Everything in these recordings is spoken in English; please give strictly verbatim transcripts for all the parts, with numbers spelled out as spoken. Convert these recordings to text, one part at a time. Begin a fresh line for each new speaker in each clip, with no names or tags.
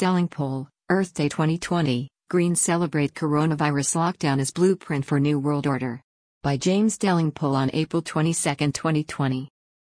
Delingpole, Earth Day twenty twenty, Greens celebrate coronavirus lockdown as blueprint for new world order. By James Delingpole on April twenty-second, twenty twenty.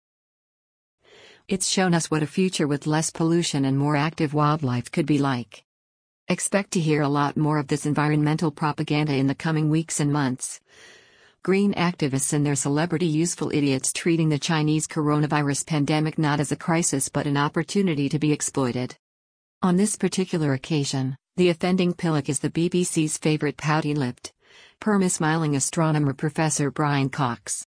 It's shown us what a future with less pollution and more active wildlife could be like. Expect to hear a lot more of this environmental propaganda in the coming weeks and months. Green activists and their celebrity useful idiots treating the Chinese coronavirus pandemic not as a crisis but an opportunity to be exploited. On this particular occasion, the offending pillock is the B B C's favorite pouty-lipped, perma-smiling astronomer Professor Brian Cox.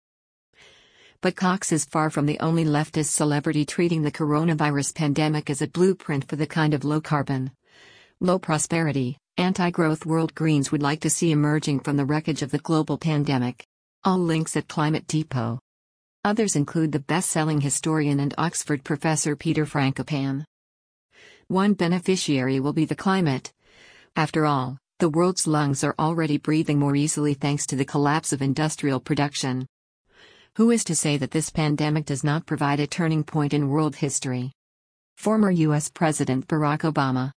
But Cox is far from the only leftist celebrity treating the coronavirus pandemic as a blueprint for the kind of low-carbon, low-prosperity, anti-growth world Greens would like to see emerging from the wreckage of the global pandemic. All links at Climate Depot. Others include the best-selling historian and Oxford professor Peter Frankopan. One beneficiary will be the climate. After all, the world's lungs are already breathing more easily thanks to the collapse of industrial production. Who is to say that this pandemic does not provide a turning point in world history? Former U S President Barack Obama.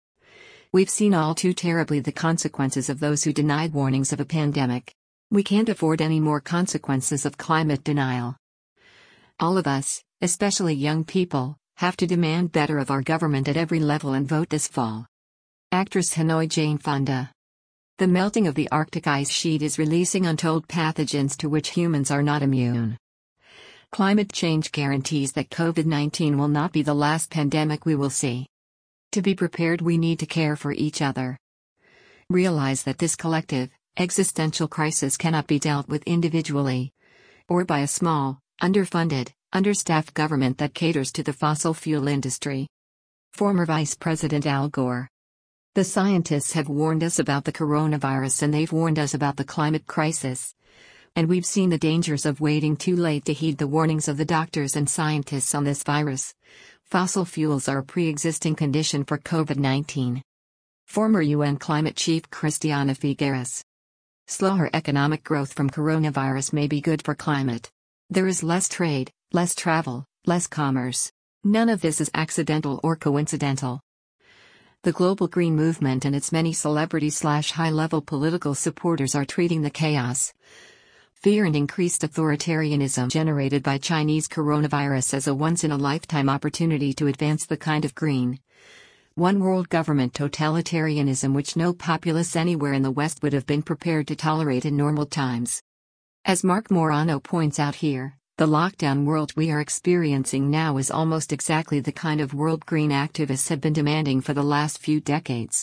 We've seen all too terribly the consequences of those who denied warnings of a pandemic. We can't afford any more consequences of climate denial. All of us, especially young people, have to demand better of our government at every level and vote this fall. Actress Hanoi Jane Fonda. The melting of the Arctic ice sheet is releasing untold pathogens to which humans are not immune. Climate change guarantees that COVID nineteen will not be the last pandemic we will see. To be prepared, we need to care for each other. Realize that this collective, existential crisis cannot be dealt with individually, or by a small, underfunded, understaffed government that caters to the fossil fuel industry. Former Vice President Al Gore. The scientists have warned us about the coronavirus and they've warned us about the climate crisis. And we've seen the dangers of waiting too late to heed the warnings of the doctors and scientists on this virus. Fossil fuels are a pre-existing condition for COVID nineteen. Former U N climate chief Christiana Figueres. Slower economic growth from coronavirus may be good for climate. There is less trade, less travel, less commerce. None of this is accidental or coincidental. The global green movement and its many celebrity-slash-high-level political supporters are treating the chaos, fear and increased authoritarianism generated by Chinese coronavirus as a once-in-a-lifetime opportunity to advance the kind of green, one-world government totalitarianism which no populace anywhere in the West would have been prepared to tolerate in normal times. As Mark Morano points out here, the lockdown world we are experiencing now is almost exactly the kind of world green activists have been demanding for the last few decades.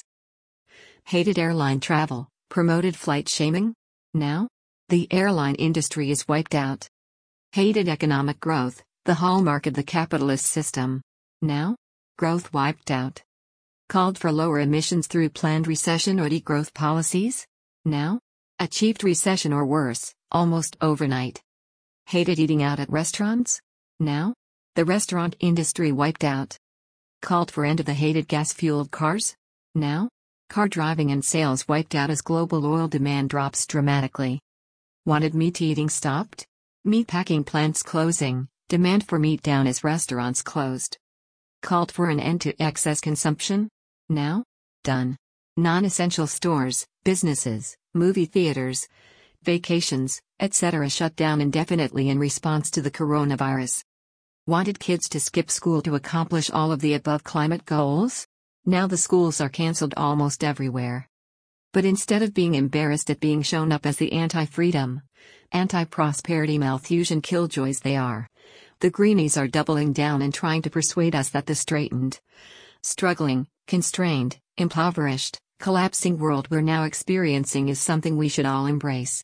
Hated airline travel, promoted flight shaming? Now? The airline industry is wiped out. Hated economic growth, the hallmark of the capitalist system. Now? Growth wiped out. Called for lower emissions through planned recession or degrowth policies? Now? Achieved recession or worse, almost overnight. Hated eating out at restaurants? Now? The restaurant industry wiped out. Called for end of the hated gas-fueled cars? Now? Car driving and sales wiped out as global oil demand drops dramatically. Wanted meat eating stopped? Meatpacking plants closing, demand for meat down as restaurants closed. Called for an end to excess consumption? Now? Done. Non-essential stores, businesses, movie theaters, vacations, et cetera shut down indefinitely in response to the coronavirus. Wanted kids to skip school to accomplish all of the above climate goals? Now the schools are cancelled almost everywhere. But instead of being embarrassed at being shown up as the anti-freedom, anti-prosperity Malthusian killjoys they are, the greenies are doubling down and trying to persuade us that the straitened, struggling, constrained, impoverished, collapsing world we're now experiencing is something we should all embrace.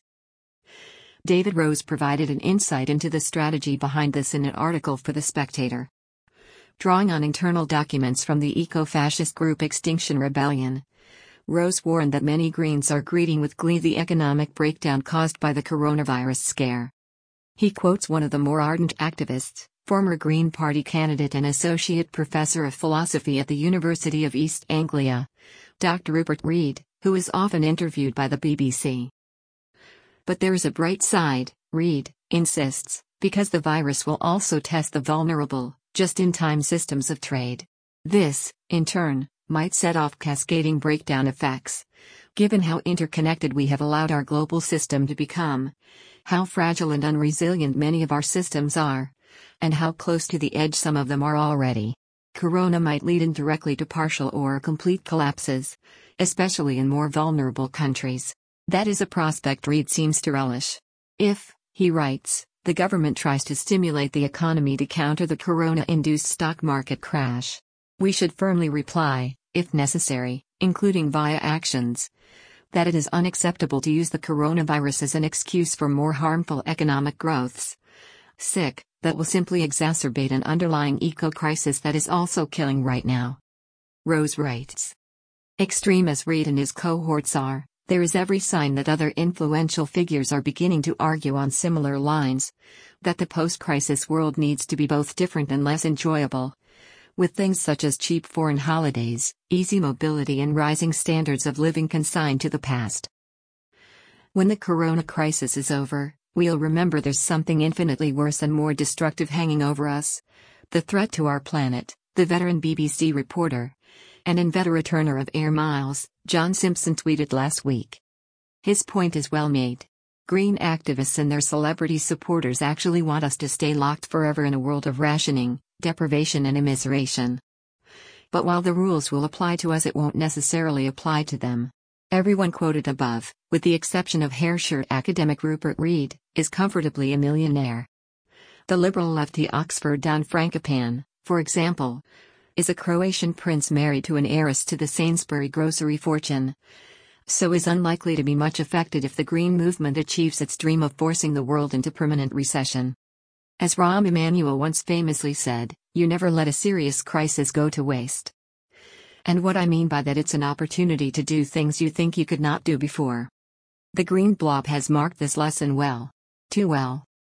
David Rose provided an insight into the strategy behind this in an article for The Spectator. Drawing on internal documents from the eco-fascist group Extinction Rebellion, Rose warned that many Greens are greeting with glee the economic breakdown caused by the coronavirus scare. He quotes one of the more ardent activists, former Green Party candidate and associate professor of philosophy at the University of East Anglia, Doctor Rupert Read, who is often interviewed by the B B C. But there is a bright side, Read insists, because the virus will also test the vulnerable, just-in-time systems of trade. This, in turn, might set off cascading breakdown effects. Given how interconnected we have allowed our global system to become, how fragile and unresilient many of our systems are, and how close to the edge some of them are already, Corona might lead indirectly to partial or complete collapses, especially in more vulnerable countries. That is a prospect Reid seems to relish. If, he writes, the government tries to stimulate the economy to counter the corona-induced stock market crash, we should firmly reply, if necessary, including via actions, that it is unacceptable to use the coronavirus as an excuse for more harmful economic growths. Sick, that will simply exacerbate an underlying eco-crisis that is also killing right now. Rose writes. Extreme as Reid and his cohorts are, there is every sign that other influential figures are beginning to argue on similar lines, that the post-crisis world needs to be both different and less enjoyable, with things such as cheap foreign holidays, easy mobility and rising standards of living consigned to the past. When the corona crisis is over, we'll remember there's something infinitely worse and more destructive hanging over us. The threat to our planet, the veteran B B C reporter and inveterate earner of air miles, John Simpson tweeted last week. His point is well made. Green activists and their celebrity supporters actually want us to stay locked forever in a world of rationing, deprivation and immiseration. But while the rules will apply to us, it won't necessarily apply to them. Everyone quoted above, with the exception of hairshirt academic Rupert Reid, is comfortably a millionaire. The liberal lefty Oxford Down Frankopan, for example, is a Croatian prince married to an heiress to the Sainsbury grocery fortune, so is unlikely to be much affected if the Green movement achieves its dream of forcing the world into permanent recession. As Rahm Emanuel once famously said, you never let a serious crisis go to waste. And what I mean by that, it's an opportunity to do things you think you could not do before. The Green blob has marked this lesson well. Too well.